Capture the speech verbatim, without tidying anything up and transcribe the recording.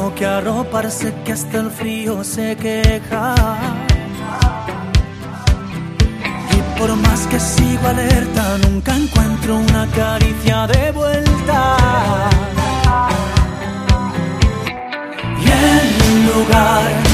tanto que arroparse que hasta el frío se queja. Y por más que sigo alerta, nunca encuentro una caricia de vuelta. Y en un lugar